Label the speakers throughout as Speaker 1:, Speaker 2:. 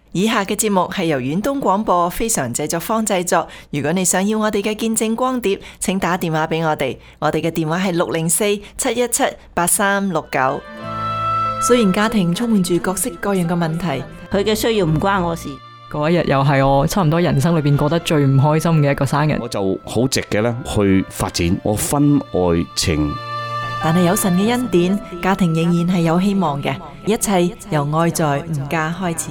Speaker 1: 以下嘅節目係由遠東廣播非常製作坊製作。如果你想要我哋嘅見證光碟，請打電話俾我哋。我哋嘅電話係604-717-8369。雖然家庭充滿住各式各樣嘅問題，
Speaker 2: 佢嘅需要唔關我事。
Speaker 3: 嗰一日又係我差唔多人生裏邊過得最唔開心嘅一個生日。
Speaker 4: 我就好直嘅咧去發展我婚外情。
Speaker 1: 但係有神嘅恩典，家庭仍然係有希望嘅。一切由愛在吾家開始。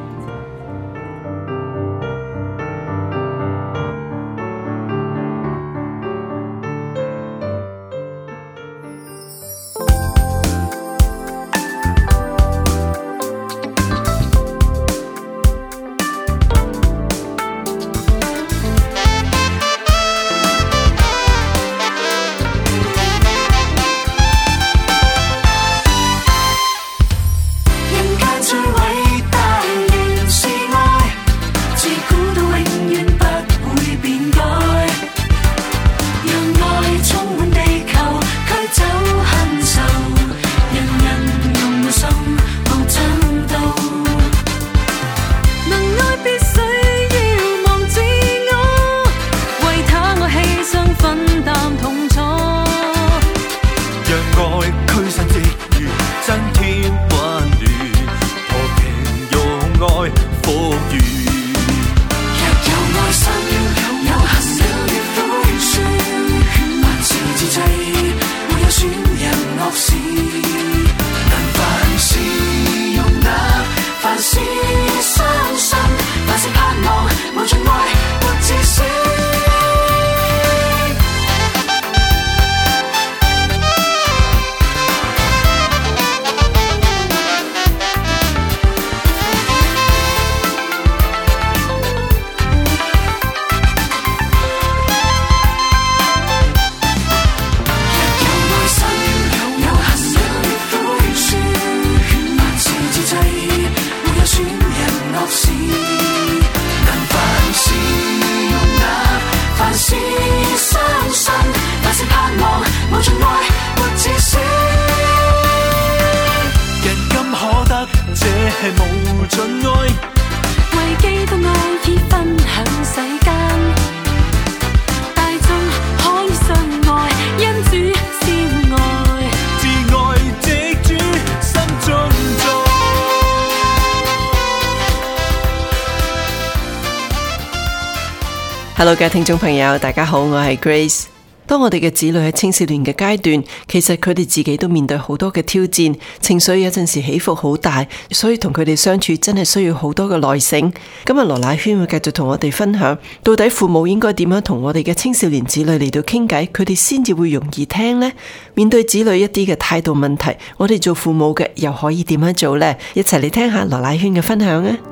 Speaker 1: Hello 嘅聽眾朋友，大家好，我係 Grace。當我哋嘅子女喺青少年嘅階段，其實佢哋自己都面對好多嘅挑戰，情緒有陣時起伏好大，所以同佢哋相處真係需要好多嘅耐性。今日羅乃萱會繼續同我哋分享，到底父母應該點樣同我哋嘅青少年子女嚟到傾偈，佢哋先至會容易聽呢？面對子女一啲嘅態度問題，我哋做父母嘅又可以點樣做呢？一齊嚟聽下羅乃萱嘅分享啊！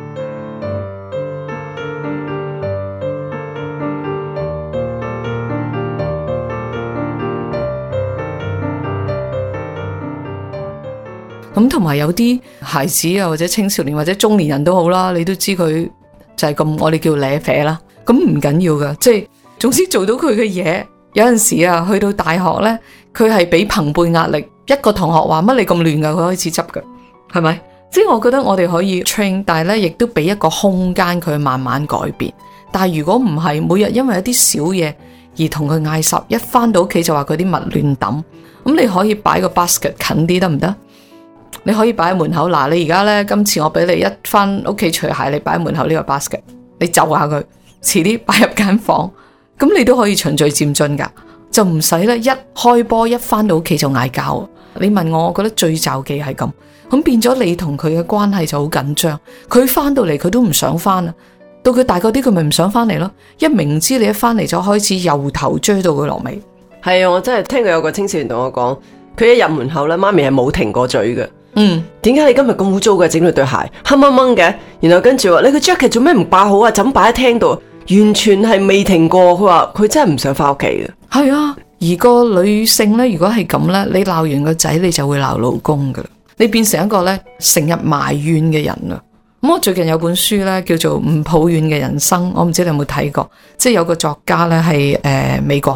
Speaker 3: 咁同埋有啲孩子啊，或者青少年或者中年人都好啦，你都知佢就係咁，我哋叫瀨啡啦。咁唔緊要噶，即係總之做到佢嘅嘢。有陣時啊，去到大學呢，佢係俾朋輩壓力，一個同學話乜你咁亂噶，佢開始執噶，係咪？即係我覺得我哋可以 train， 但係呢亦都俾一個空間佢慢慢改變。但係如果唔係每日因為一啲小嘢而同佢嗌霎，一翻到屋企就話佢啲物亂抌，咁你可以擺個 basket 近啲得唔得？你可以擺喺門口，嗱，你而家呢，今次我俾你一翻屋企除鞋，你擺喺門口呢個 basket， 你就下佢，遲啲擺入間房，咁你都可以循序漸進噶，就唔使呢一開波一翻到屋企就嗌交。你問我，我覺得最罩忌係咁，咁變咗你同佢嘅關係就好緊張，佢翻到嚟佢都唔想翻啦，到佢大個啲佢咪唔想翻嚟咯，一明知你一翻嚟就開始由頭追到佢落尾。
Speaker 5: 係啊，我真係聽過有個青少年同我講，佢一入門口咧，媽咪係冇停過嘴嘅。點解你今日咁污糟嘅，整到對鞋黑掹掹嘅？然後跟住話你個 jacket 做咩唔掛好啊？怎擺喺廳度？完全係未停過。佢話佢真係唔想翻屋企嘅。
Speaker 3: 係啊，而個女性呢，如果係咁呢，你鬧完個仔，你就會鬧老公噶啦，你變成一個呢成日埋怨嘅人啦。咁我最近有本書呢，叫做《唔抱怨嘅人生》，我唔知你有冇睇過，即係有個作家呢係美國嘅，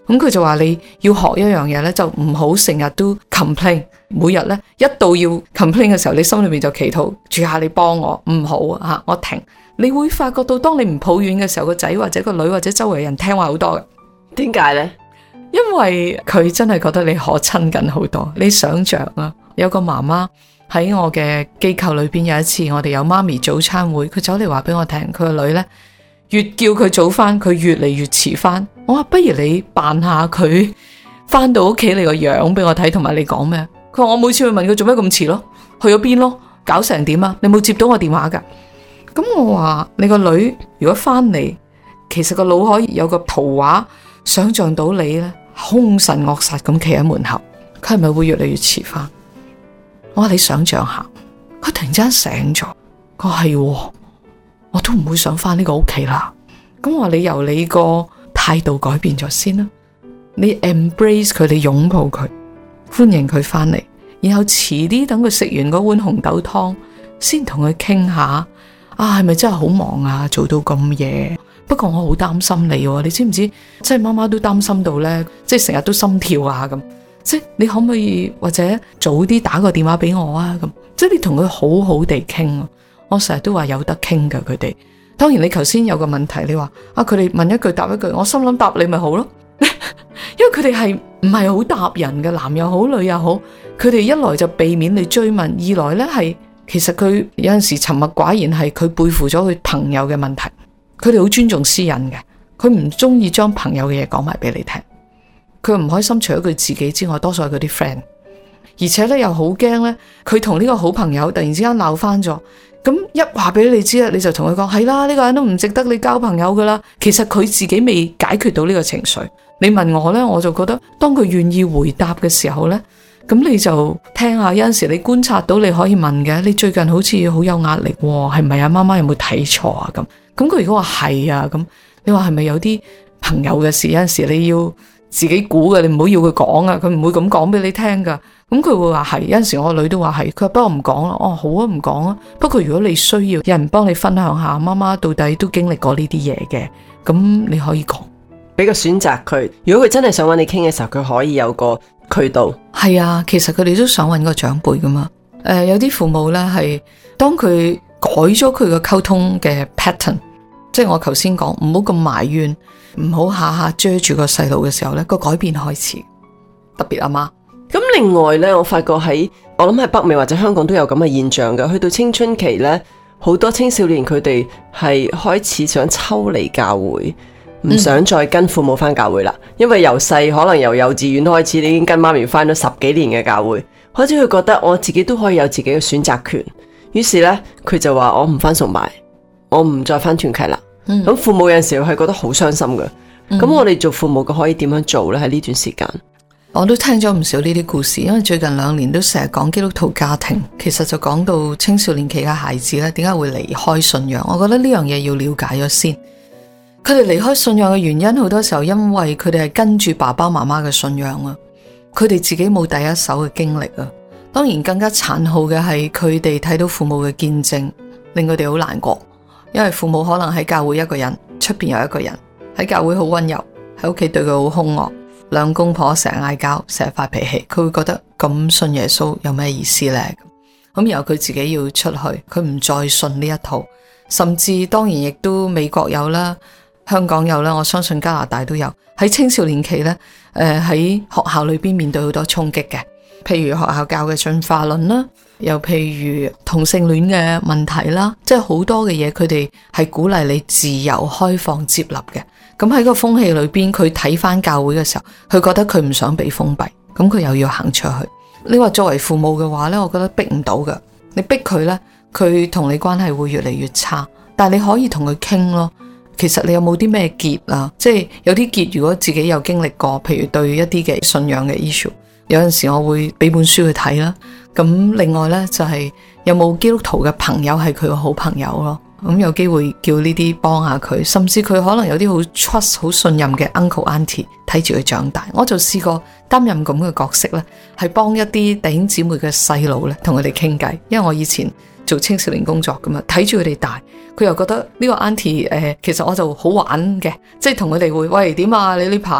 Speaker 3: 咁佢就話你要學一樣嘢咧，就唔好成日都 complain， 每日咧一到要 complain 嘅時候，你心裏面就祈禱，主下你幫我，唔好啊，我停。你會發覺到，當你唔抱怨嘅時候，個仔或者個女或者周圍人聽話好多嘅。
Speaker 5: 點解呢？
Speaker 3: 因為佢真係覺得你可親近好多。你想象啊，有個媽媽喺我嘅機構裏邊，有一次我哋有媽咪早餐會，佢走嚟話俾我聽，佢個女呢，越叫佢早翻，佢越嚟越遲翻。我話不如你扮下佢翻到屋企你個樣俾我睇，同埋你講咩？佢話我每次去問佢做咩咁遲咯，去咗邊咯，搞成點啊？你冇接到我電話噶？咁我話你個女如果翻嚟，其實個腦可以有個圖畫，想象到你呢，兇神惡煞咁企喺門口，佢係咪會越嚟越遲翻？我話你想象下，佢突然間醒咗，佢話係，我都唔會想翻呢個屋企啦。咁我話你由你個態度改變咗先啦，你 embrace 佢，你擁抱佢，歡迎佢翻嚟，然後遲啲等佢食完嗰碗紅豆湯，先同佢傾下。啊，係咪真係好忙啊？做到咁夜，不過我好擔心你喎，你知唔知？即係媽媽都擔心到呢，即係成日都心跳啊咁。即係你可唔可以或者早啲打個電話俾我啊？咁即係你同佢好好地傾。我成日都話有得傾噶佢哋。當然你頭先有個問題，你話啊，佢哋問一句答一句，我心諗答你咪好咯。因為佢哋係唔係好答人嘅，男又好女又好，佢哋一來就避免你追問，二來呢係。其實佢有陣時沉默寡言，係佢背負咗佢朋友嘅問題。佢哋好尊重私隱嘅，佢唔中意將朋友嘅嘢講埋俾你聽。佢唔開心，除咗佢自己之外，多數係佢啲 friend。而且咧又好驚咧，佢同呢個好朋友突然之間鬧翻咗。咁一話俾你知啦，你就同佢講係啦，呢個人都唔值得你交朋友噶啦。其實佢自己未解決到呢個情緒。你問我咧，我就覺得當佢願意回答嘅時候咧。咁你就聽下，有陣時你觀察到你可以問嘅，你最近好似好有壓力喎，係咪啊？媽媽有冇睇錯啊？咁佢如果話係啊，咁你話係咪有啲朋友嘅事？有陣時你要自己估嘅，你唔好要佢講啊，佢唔會咁講俾你聽噶。咁佢會話係，有陣時我女都話係，佢話不過唔講啦。哦，好啊，唔講啊。不過如果你需要有人幫你分享下，媽媽到底都經歷過呢啲嘢嘅，咁你可以講，
Speaker 5: 俾個選擇佢。如果佢真係想揾你傾嘅時候，佢可以有個渠道。
Speaker 3: 係啊，其實佢哋都想揾個長輩噶嘛。有啲父母呢，係當佢改咗佢個溝通嘅 pattern， 即係我頭先講，唔好咁埋怨，唔好下下追住個細路嘅時候呢，個改變開始。特別阿媽。
Speaker 5: 咁另外呢，我發覺我諗喺北美或者香港都有咁嘅現象嘅。去到青春期呢，好多青少年佢哋係開始想抽離教會。唔想再跟父母返教會啦，因為由細可能由幼稚園開始，你已經跟媽咪返咗10幾年嘅教會，開始佢覺得我自己都可以有自己嘅選擇權，於是呢，佢就話我唔返崇拜，我唔再返團契啦。咁父母有陣時係覺得好傷心嘅。咁我哋做父母嘅可以點樣做呢？喺呢段時間，
Speaker 3: 我都聽咗唔少呢啲故事，因為最近2年都成日講基督徒家庭，其實就講到青少年期嘅孩子呢，點解會離開信仰？我覺得呢樣嘢要了解咗先。佢哋離開信仰嘅原因，好多時候因為佢哋係跟住爸爸媽媽嘅信仰啊，佢哋自己冇第一手嘅經歷啊。當然更加殘酷嘅係佢哋睇到父母嘅見證，令佢哋好難過。因為父母可能喺教會一個人，出邊有一個人，喺教會好溫柔，喺屋企對佢好兇惡，兩公婆成日嗌交，成日發脾氣，佢會覺得咁信耶穌有咩意思呢？咁然後佢自己要出去，佢唔再信呢一套，甚至當然亦都美國有啦。香港有啦，我相信加拿大都有。喺青少年期呢，喺學校裏邊面對好多衝擊嘅，譬如學校教嘅進化論啦，又譬如同性戀嘅問題啦，即係好多嘅嘢，佢哋係鼓勵你自由開放接納嘅。咁喺個風氣裏邊，佢睇翻教會嘅時候，佢覺得佢唔想被封閉，咁佢又要行出去。你話作為父母嘅話呢，我覺得逼唔到㗎，你逼佢呢，佢同你關係會越嚟越差。但係你可以同佢傾咯。其實你有冇啲咩結啊？即係有啲結，如果自己有經歷過，譬如對一啲嘅信仰嘅 issue， 有陣時我會俾本書去睇啦。咁另外呢，就係有冇基督徒嘅朋友係佢個好朋友咯。咁有機會叫呢啲幫下佢，甚至佢可能有啲好 trust 好信任嘅 uncle auntie 睇住佢長大。我就試過擔任咁嘅角色呢，係幫一啲弟兄姊妹嘅細路呢，同佢哋傾偈。因為我以前做青少年工作噶嘛，睇住佢哋大，佢又覺得呢個 auntie 其實我就好玩嘅，即係同佢哋會喂點啊？你呢排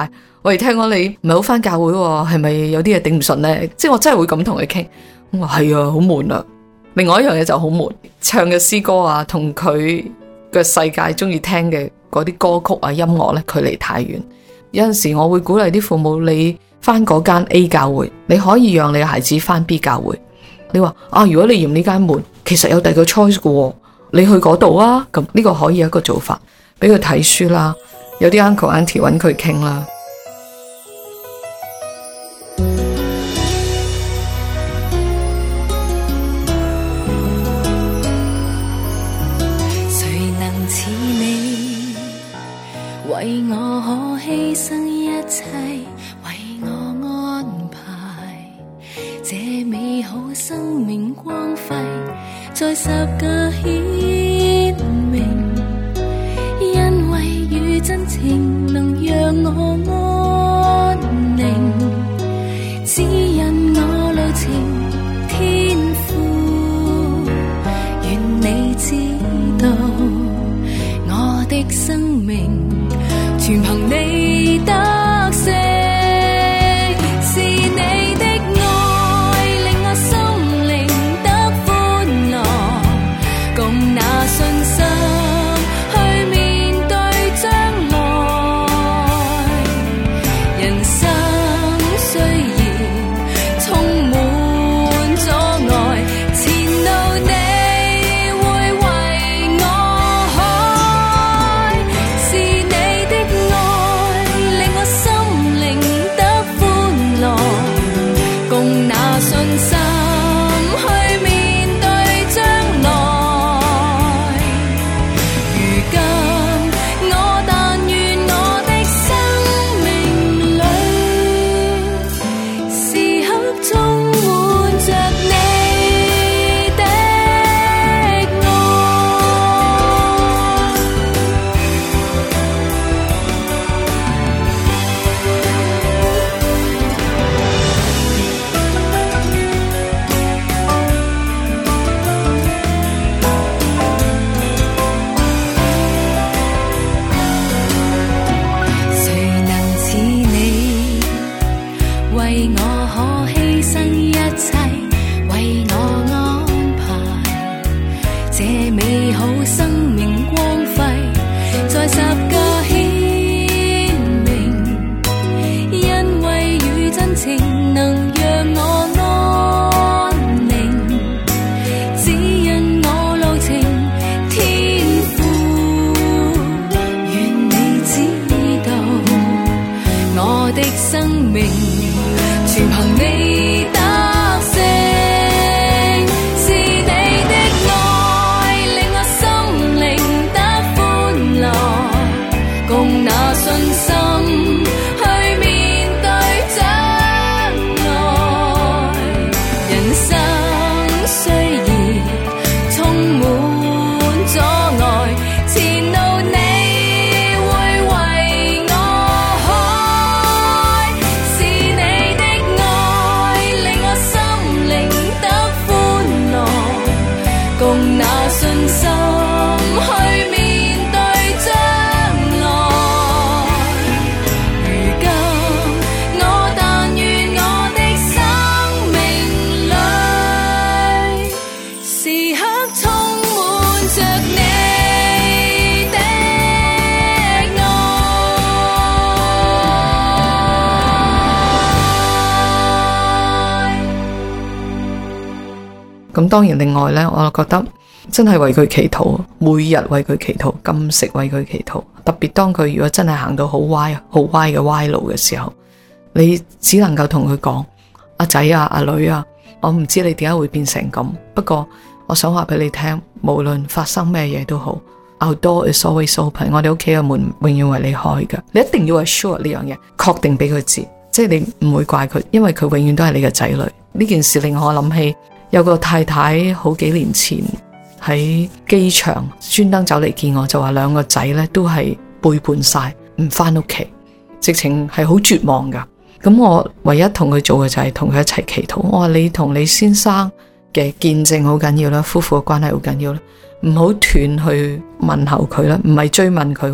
Speaker 3: 喂，聽講你唔係好返教會喎，係咪有啲嘢頂唔順呢？即係我真係會咁同佢傾。我話係啊，好悶啊。另外一樣嘢就好悶，唱嘅詩歌啊，同佢嘅世界中意聽嘅嗰啲歌曲啊、音樂呢，距離太遠。有陣時我會鼓勵啲父母，你返嗰間 A 教會，你可以讓你嘅孩子返 B 教會。你話啊，如果你嫌呢間悶，其實有第二個 choice 嘅，你去嗰度啊。咁呢個可以一個做法，俾佢睇書啦，有啲 uncle auntie 揾佢傾啦。
Speaker 6: 為我可犧牲一切，為我安排這美好生命光輝，在十架顯明，因為與真情能讓我安寧，指引我路程，天父，願你知道我的生命全憑你得勝，是你的愛令我心靈得歡樂，共那信心去面對將來。人生雖然充滿阻礙，前路你會為我開，是你的令我心靈得歡樂，共那信心去面對將來。如今我但願我的生命裏，時刻充滿着你的愛。誰能似你，為我可犧牲一切，為我安排這美好生命光輝，在十架顯明，因為與真情能讓我安寧，指引我路程，天父，願你知道我的生命全憑你得勝，是你的愛令我心靈得歡樂，共那信心去面對將來。人生雖然充滿阻礙，前路你會為我開，是你的愛令我心靈得歡樂，共那信心去面對將來。如今我但願我的生命裏，時刻充滿着你的愛。
Speaker 3: 咁當然另外呢，我覺得真係為佢祈禱，每日為佢祈禱，禁食為佢祈禱。特別當佢如果真係行到好歪嘅歪路嘅時候，你只能夠同佢講：阿仔啊，阿女啊，我唔知你點解會變成咁，不過我想話俾你聽，無論發生咩嘢都好，Our door is always open， 我哋屋企嘅門永遠為你開㗎。你一定要 assure 呢樣嘢，確定俾佢知，即係你唔會怪佢，因為佢永遠都係你嘅仔女。呢件事令我諗起有個太太好幾年前喺機場專登走嚟見我，就話兩個仔呢都係背叛晒，唔返屋企，直情係好絕望噶。咁我唯一同佢做嘅就係同佢一齊祈禱。我話你同你先生嘅見證好緊要啦，夫婦嘅關係好緊要啦，唔好斷去問候佢啦，唔係追問佢，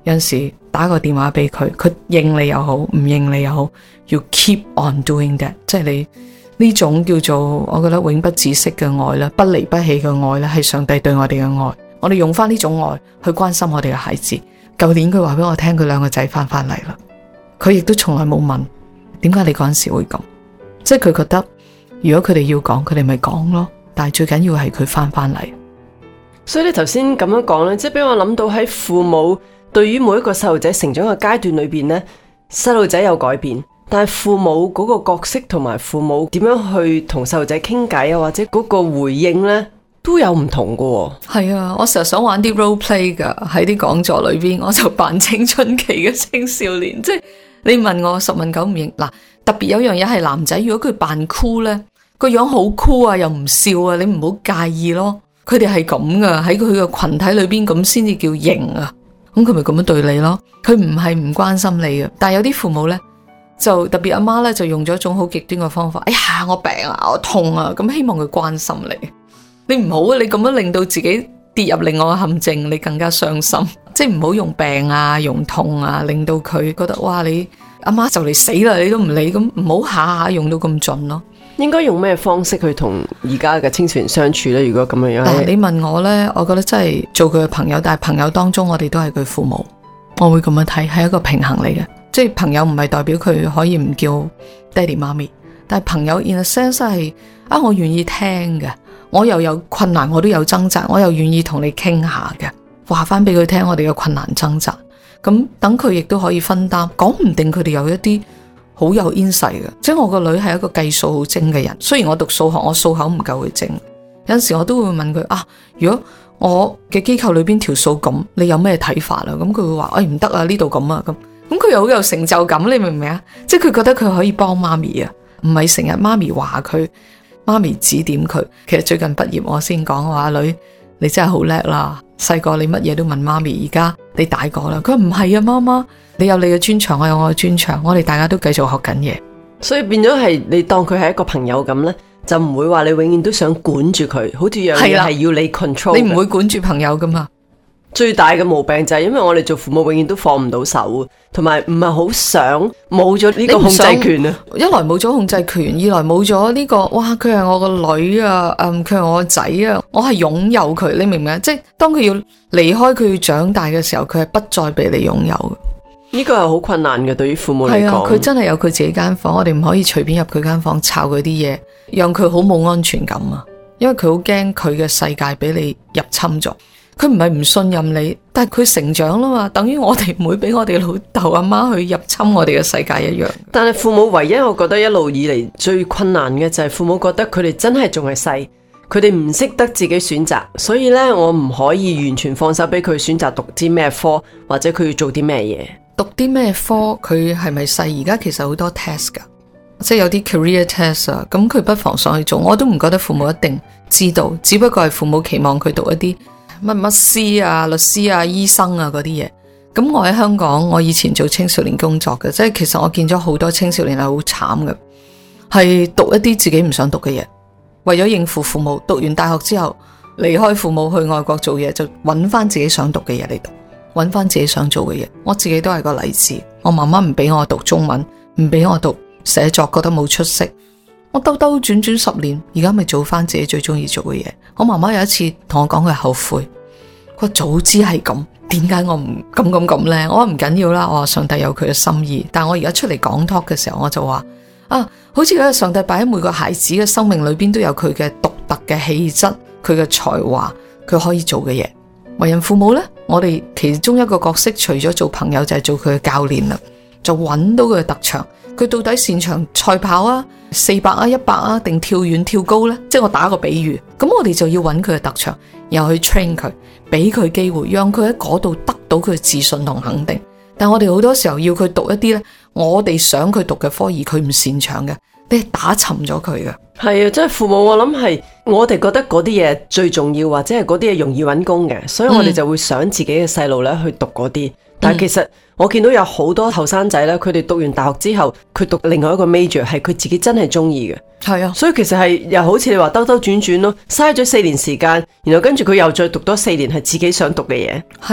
Speaker 3: 有陣時打個電話俾佢，佢應你又好，唔應你又好，要 keep on doing that， 即係你呢種叫做我覺得永不止息嘅愛啦，不離不棄嘅愛咧，係上帝對我哋嘅愛。我哋用翻呢種愛去關心我哋嘅孩子。舊年佢話俾我聽，佢2個仔翻嚟啦，佢亦都從來冇問點解你嗰陣時會咁，即係佢覺得如果佢哋要講，佢哋咪講咯，但係最緊要係佢翻嚟。
Speaker 5: 所以你頭先咁樣講咧，即係俾我諗到喺父母對於每一個細路仔成長嘅階段裏邊咧，細路仔有改變，但係父母嗰個角色同埋父母點樣去同細路仔傾偈啊，或者嗰個回應咧，都有唔同噶喎。
Speaker 3: 係啊，我成日想玩啲 role play 噶，喺啲講座裏邊，我就扮青春期嘅青少年，即係你問我10問9唔應。嗱，特別有樣嘢係男仔，如果佢扮酷咧，個樣好酷啊，又唔笑啊，你唔好介意咯。佢哋係咁噶，喺佢嘅群體裏邊咁先至叫型啊。咁佢咪咁樣對你咯？佢唔係唔關心你嘅，但係有啲父母咧，就特別阿媽咧，就用咗一種好極端嘅方法。哎呀，我病啊，我痛啊，咁希望佢關心你。你唔好啊！你咁樣令到自己跌入另外嘅陷阱，你更加傷心。即係唔好用病啊、用痛啊，令到佢覺得哇，你阿媽就嚟死啦，你都唔理，咁唔好下下用到咁盡咯。
Speaker 5: 應該用咩方式去同而家嘅青少年相處呢？如果咁樣樣，
Speaker 3: 你問我呢，我覺得真係做佢嘅朋友，但係朋友當中我哋都係佢父母，我會咁樣睇，係一個平衡嚟嘅。即係朋友唔係代表佢可以唔叫爹哋媽咪，但係朋友 in a sense 係我願意聽嘅，我又有困難我都有掙扎，我又願意同你傾下嘅，話翻俾佢聽我哋嘅困難掙扎，咁等佢亦都可以分擔，講唔定佢哋有一啲好有 insight 嘅。即係我個女係一個計數好精嘅人，雖然我讀數學，我數口唔夠佢精，有陣時我都會問佢如果我嘅機構裏邊條數咁，你有咩睇法啦？咁佢會話唔得啊，呢度咁啊，咁佢又好有成就感，你明唔明啊？即係佢覺得佢可以幫媽咪啊，唔係成日媽咪話佢，媽咪指點佢。其實最近畢業我先講話，女你真係好叻啦，細個你乜嘢都問媽咪，而家你大個啦。佢話唔係啊，媽媽，你有你嘅專長，我有我嘅專長，我哋大家都繼續學緊嘢。
Speaker 5: 所以變咗係你當佢係一個朋友咁呢，就唔會話你永遠都想管住佢，好似樣嘢係要你 control。
Speaker 3: 你唔會管住朋友噶嘛？
Speaker 5: 最大嘅毛病就係因為我哋做父母永遠都放唔到手，同埋唔係好想冇咗呢個控制權啊！
Speaker 3: 一來冇咗控制權，二來冇咗呢個，哇！佢係我個女啊，佢係我個仔啊，我係擁有佢，你明唔明啊？即係當佢要離開，佢要長大嘅時候，佢係不再被你擁有嘅。
Speaker 5: 呢個係好困難嘅，對於父母嚟講。係啊，
Speaker 3: 佢真係有佢自己間房，我哋唔可以隨便入佢間房抄佢啲嘢，讓佢好冇安全感啊！因為佢好驚佢嘅世界俾你入侵咗。佢唔係唔信任你，但係佢成長啦嘛，等於我哋唔會俾我哋老豆阿媽去入侵我哋嘅世界一樣。
Speaker 5: 但係父母唯一我覺得一路以嚟最困難嘅就係父母覺得佢哋真係仲係細，佢哋唔識得自己選擇，所以呢，我唔可以完全放手俾佢選擇讀啲咩科，或者佢要做啲咩嘢。
Speaker 3: 讀啲咩科佢係咪細？而家其實好多 test 噶，即係有啲 career test 啊，咁佢不妨上去做。我都唔覺得父母一定知道，只不過係父母期望佢讀一啲乜師啊、律師啊、醫生啊嗰啲嘢。咁我喺香港，我以前做青少年工作嘅，即係其實我見咗好多青少年係好慘嘅，係讀一啲自己唔想讀嘅嘢，為咗應付父母，讀完大學之後離開父母去外國做嘢，就揾翻自己想讀嘅嘢嚟讀，揾翻自己想做嘅嘢。我自己都係個例子，我媽媽唔俾我讀中文，唔俾我讀寫作，覺得冇出息。我兜兜轉轉10年，而家咪做翻自己最中意做嘅嘢。我媽媽有一次同我講，佢後悔，佢話早知係咁，點解我唔咁呢？我話唔緊要啦，我話上帝有佢嘅心意。但我而家出嚟講 talk 嘅時候，我就話好似上帝擺喺每個孩子嘅生命裏邊都有佢嘅獨特嘅氣質，佢嘅才華，佢可以做嘅嘢。為人父母呢，我哋其中一個角色，除咗做朋友就係做佢嘅教練啦，就揾到佢嘅特長。佢到底擅長賽跑啊、400啊、100啊，定跳遠跳高呢？即係我打個比喻，咁我哋就要揾佢嘅特長，然後去 train 佢，俾佢機會，讓佢喺嗰度得到佢嘅自信同肯定。但我哋好多時候要佢讀一啲呢，我哋想佢讀嘅科，而佢唔擅長嘅，你係打沉咗佢嘅。
Speaker 5: 係啊，即係父母，我諗係我哋覺得嗰啲嘢最重要，或者係嗰啲嘢容易揾工嘅，所以我哋就會想自己嘅細路咧去讀嗰啲。但係其實我見到有好多後生仔咧，佢哋讀完大學之後，佢讀另外一個 major 係佢自己真係中意嘅。係啊，所以其實係又好似你話兜兜轉轉咯，嘥咗4年時間，然後跟住佢又再讀多4年係自己想讀嘅嘢。
Speaker 3: 係啦，咁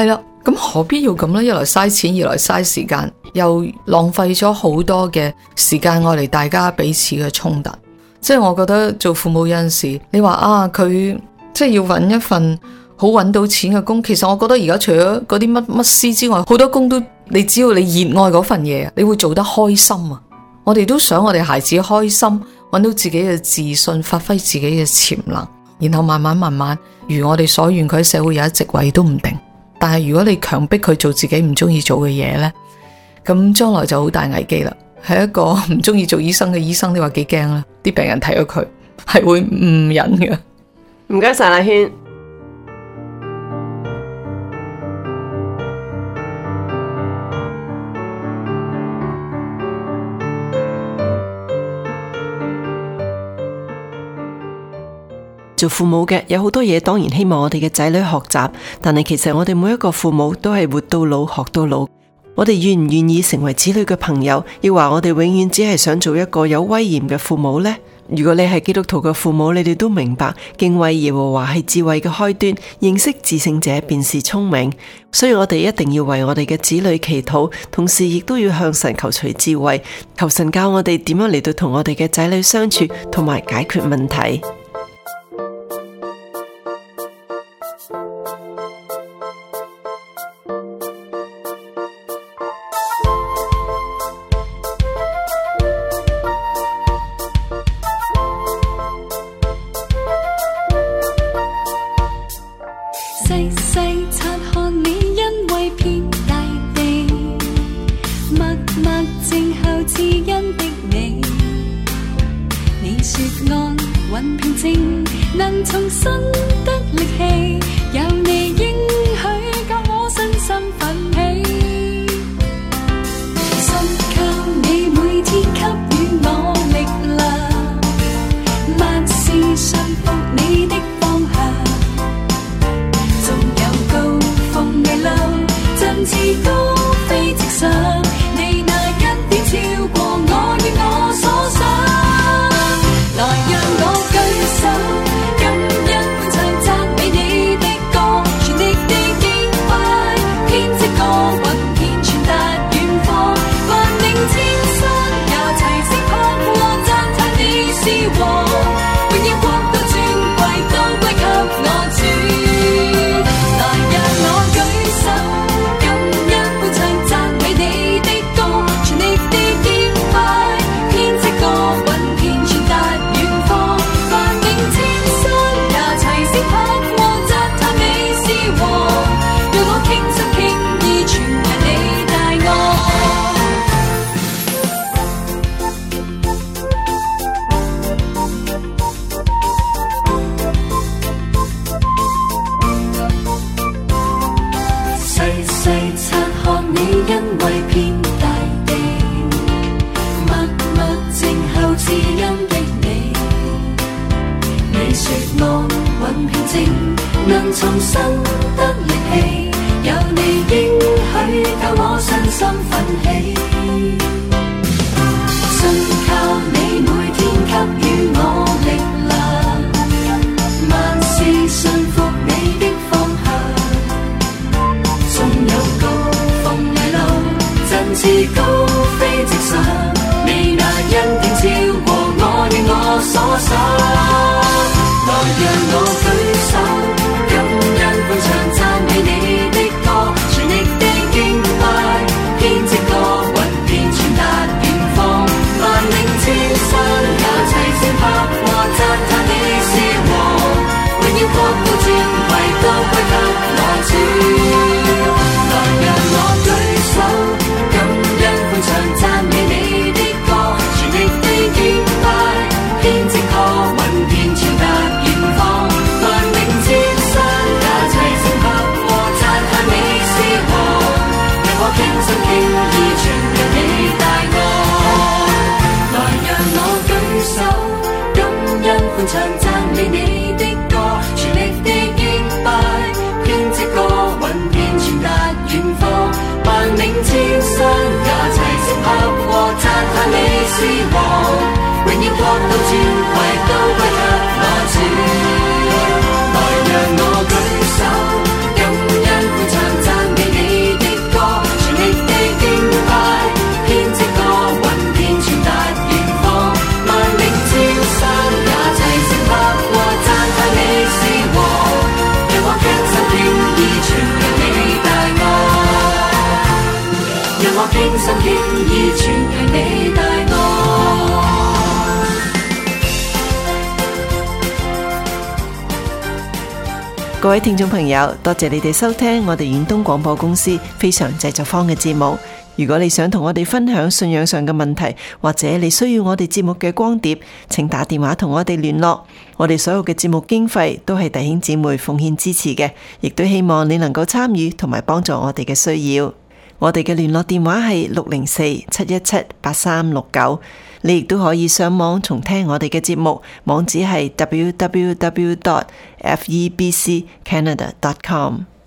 Speaker 3: 咁何必要咁呢？一來嘥錢，二來嘥時間，又浪費咗好多嘅時間愛嚟大家彼此嘅衝突。即係我覺得做父母有陣時，你話啊佢即係要揾一份好揾到錢嘅工，其實我覺得而家除咗嗰啲乜師之外，好多工都你只要你熱愛嗰份嘢，你會做得開心啊！我哋都想我哋孩子開心，揾到自己嘅自信，發揮自己嘅潛能，然後慢慢如我哋所願，佢喺社會有一席位都唔定。但係如果你強迫佢做自己唔中意做嘅嘢呢，咁將來就好大危機啦。係一個唔中意做醫生嘅醫生，你話幾驚啦？啲病人睇到佢係會唔忍嘅。
Speaker 5: 唔該晒，阿軒。
Speaker 1: 做父母嘅有好多嘢，當然希望我哋嘅仔女學習，但係其實我哋每一個父母都係活到老學到老。我哋願唔願意成為子女嘅朋友，亦話我哋永遠只係想做一個有威嚴嘅父母呢？如果你係基督徒嘅父母，你哋都明白敬畏耶和華係智慧嘅開端，認識至聖者便是聰明。所以我哋一定要為我哋嘅子女祈禱，同時亦都要向神求取智慧，求神教我哋點樣嚟到同我哋嘅仔女相處，同埋解決問題。
Speaker 6: 細細察看你，因為遍大地，默默靜候賜恩的你。你說安穩平靜，能重新得力氣，有你應許教我身心奮起。信靠你每天給予我力量，萬事信服你的方向。似高飛直上，你那恩典超過我與我所想。來讓我舉手，感恩歡唱讚美你的歌，全力地敬拜，編織歌韻遍傳達遠方，萬嶺千山也齊聲拍和讚嘆你是王，榮耀國度尊貴都歸給我主。來讓我舉手。因為遍大地，默默靜候賜恩的你。你說安穩平靜，能重新得力氣，有你應許教我身心奮起。信靠你每天給予我力量，萬事信服你的方向，縱有高似高飛直上，你那恩典超過我與我所想。來讓我舉手，感恩歡唱讚美你的歌，全力地敬拜，編織歌韻遍傳達遠方，萬嶺千山也齊聲拍和讚嘆你是王，榮耀國度尊貴都歸給我主。來讓我舉手。唱讚美你的歌，全力地敬拜，編織歌。 心輕易傳揚你大愛。
Speaker 1: 各位聽眾朋友，多謝你哋收聽我哋遠東廣播公司非常製作坊嘅節目。如果你想同我哋分享信仰上嘅問題，或者你需要我哋節目嘅光碟，請打電話同我哋聯絡。我哋所有嘅節目經費都係弟兄姊妹奉獻支持嘅，亦都希望你能夠參與同埋幫助我哋嘅需要。我哋嘅聯絡電話係604-717-8369。你亦都可以上網重聽我哋嘅節目，網址係www.febccanada.com。